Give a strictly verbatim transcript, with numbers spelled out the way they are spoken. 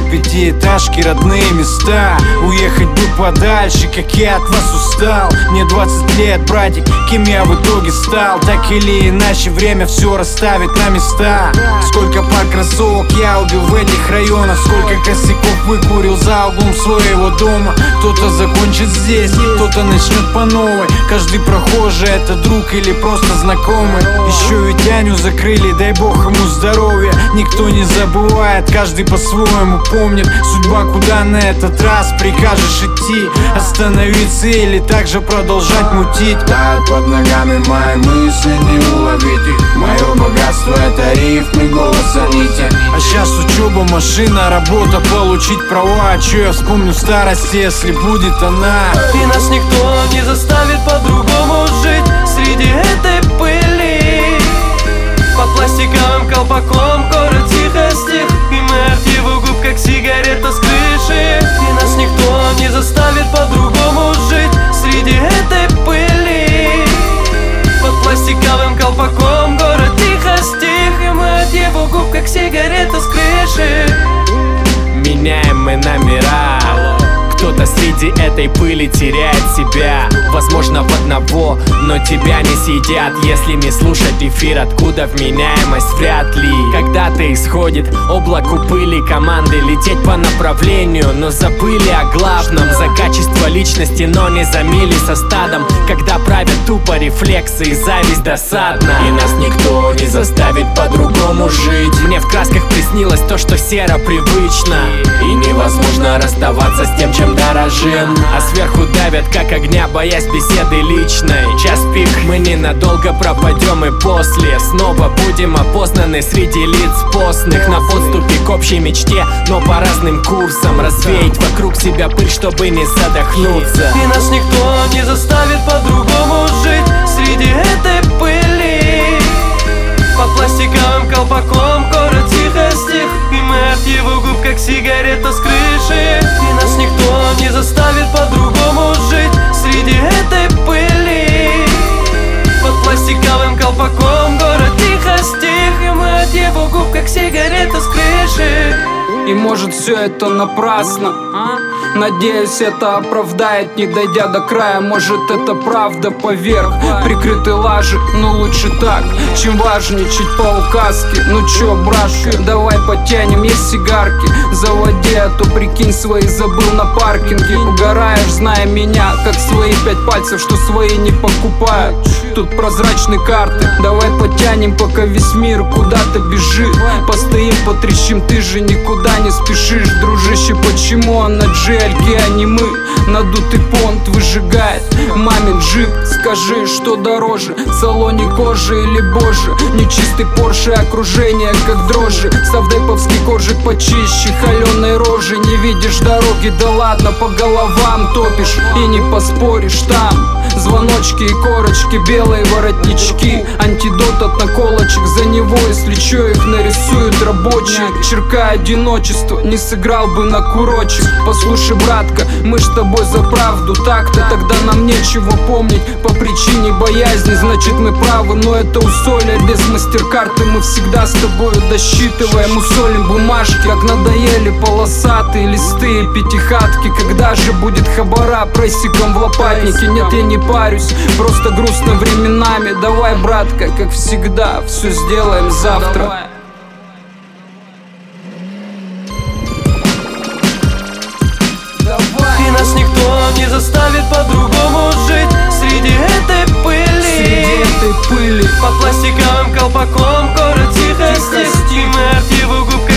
пятиэтажки, родные места. Уехать бы подальше, как я от вас устал. Мне двадцать лет, братик, кем я в итоге стал? Так или иначе время все расставит на места. Сколько пар кроссовок я убил в этих районах, сколько косяков выкурил за углом своего дома. Кто-то закончит здесь, кто-то начнет по новой. Каждый прохожий это друг или просто знакомый. Еще ведь Аню закрыли, дай бог ему здоровья. Никто не забывает, каждый по-своему помнит. Судьба, куда на этот раз прикажешь идти? Остановиться или также продолжать мутить? Тают под ногами мои мысли, не уловить их. Мое богатство это рифмы, голоса, нити. А сейчас учеба, машина, работа, получить права. А че я вспомню старости, если будет она? И нас никто не заставит по-другому жить среди этой пыли. Под пластиковым колпаком город тихо стих, и мы от его губ как сигарета с крыши. И нас никто не заставит по-другому жить среди этой пыли. Под пластиковым колпаком город тихо стих, и мы от его губ как сигарета с крыши. Меняем мы номера. Кто-то среди этой пыли теряет себя. Возможно в одного, но тебя не съедят. Если не слушать эфир, откуда вменяемость вряд ли. Когда-то исходит облаку пыли команды лететь по направлению, но забыли о главном. За качество личности, но не за мили со стадом. Когда правят тупо рефлексы и зависть досадна. И нас никто не заставит по-другому жить. Мне в красках приснилось то, что серо привычно. И невозможно расставаться с тем, чем дорожим. А сверху давят как огня, боясь беседы личной. Час пик, мы ненадолго пропадем, и после снова будем опознаны среди лиц постных. На подступе к общей мечте, но по разным курсам. Развеять вокруг себя пыль, чтобы не задохнуться. И нас никто не заставит по-другому жить среди этой пыли. Под пластиковым колпаком город тихо стих, и мы от его губ как сигарета с крыши. И нас никто не заставит по-другому жить среди этой пыли. Под пластиковым колпаком город тихо стих, и мы от его губ как сигарета с крыши. И может все это напрасно, а? Надеюсь, это оправдает, не дойдя до края. Может это правда поверх прикрытой лажи, но лучше так, чем важничать по указке. Ну чё, братка, давай потянем, есть сигарки. Заводи, а то прикинь, свои забыл на паркинге. Угораешь, зная меня, как свои пять пальцев, что свои не покупают. Тут прозрачные карты, давай потянем, пока весь мир куда-то бежит. Постоим, потрещим, ты же никуда не спешишь. Дружище, почему на джи эл ки, а не мы? Надутый понт выжигает мамин джип. Скажи, что дороже, в салоне кожи или боже? Нечистый порше, окружение как дрожжи. Савдеповский коржик почище холеной рожи. Не видишь дороги, да ладно, по головам топишь. И не поспоришь, там звоночки и корочки, белые воротнички. Антидот от наколочек, за него, если чё, их нарисуют рабочие. Черка одиночество, не сыграл бы на курочек. Послушай, братка, мы ж с тобой за правду так-то. Тогда нам нечего помнить по причине боязни. Значит мы правы, но это усолье. Без мастер-карты мы всегда с тобой досчитываем. Усолим бумажки, как надоели полосатые листы и пятихатки. Когда же будет хабара прессиком в лопатнике? Нет, я не парюсь, просто грустно временами. Давай, братка, как всегда, все сделаем завтра. И нас никто не заставит по-другому жить среди этой пыли. Среди этой пыли. Под пластиковым колпаком город тихо стих, и мы от его губ